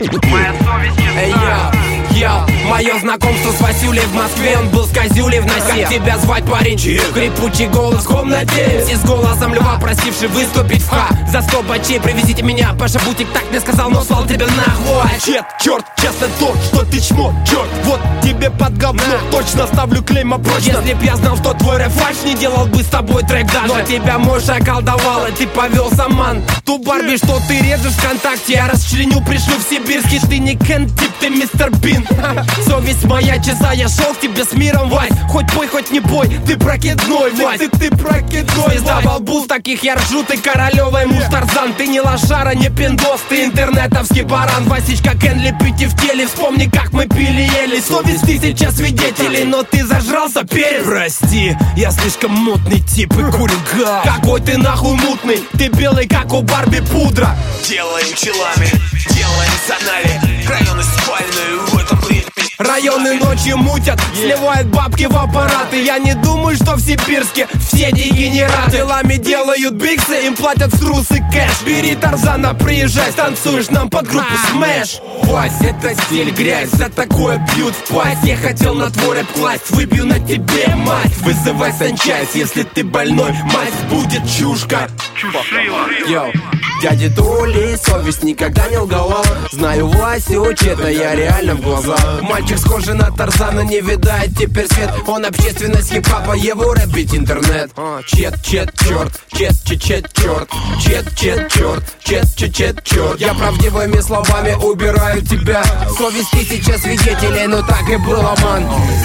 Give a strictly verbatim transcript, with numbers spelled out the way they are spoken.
Моя совесть чиста. Эй, йо, йо, мое знакомство с Васюлей в Москве. Он был с козюлей в носе. Как тебя звать, парень? Хрипучий голос в комнате. Все с голосом льва, просивший выступить в ха. За сто бачей привезите меня. Паша Бутик так мне сказал, но слал тебя нахуй. Чет, черт, честно то, что ты чмо, черт. Вот тебе под говно, точно ставлю клейма прочно. Если б я знал, что твой рефач не делал бы с тобой трек даже. Но тебя мощь околдовала, ты повел саман. Ту Барби, что ты режешь ВКонтакте, я расчленю, пришлю в Сибирский. Ты не Кен, тип, ты мистер Бин. Совесть моя часа, я шел к тебе с миром, Вась. Хоть пой, хоть не пой, ты прокидной, Вась. Ты, ты, ты прокидной, Звезда балбуз, таких я ржу, ты королевой муж Тарзан. Ты не лошара, не пиндос, ты интернетовский баран. Васечка Кен, лепите в теле, вспомни, как мы пили, ели. Совесть тысяча свидетелей, но ты зажрался перец. Прости, я слишком мутный тип и курю газ. Какой ты нахуй мутный, ты белый, как у Барби пудра. Делаем челами, делаем санави, районы спальные в этом ритме. Районы ночью мутят, сливают бабки в аппараты. Я не думаю, что в Сибирске все дегенераты. Делами делают биксы, им платят струсы кэш. Бери Тарзана, приезжай, станцуешь нам под группу Смэш. Вась, это стиль грязь, за такое бьют в пасть. Я хотел на твой рэп класть, выбью на тебе мать. Вызывай санчасть, если ты больной, мать будет чушка. Йоу. Дяди Тули, совесть никогда не лгала. Знаю Васю, честно, я реально в глаза. Мальчик схожий на Тарзана, не видает теперь свет. Он общественность хип-хапа, его рэпит интернет. а, Чет, чет, черт, чет, чет, чет, черт. Чет, чет, черт, чет, чет, чет, черт. Я правдивыми словами убираю тебя. Совесть тысяча свидетелей, но так и было, ман.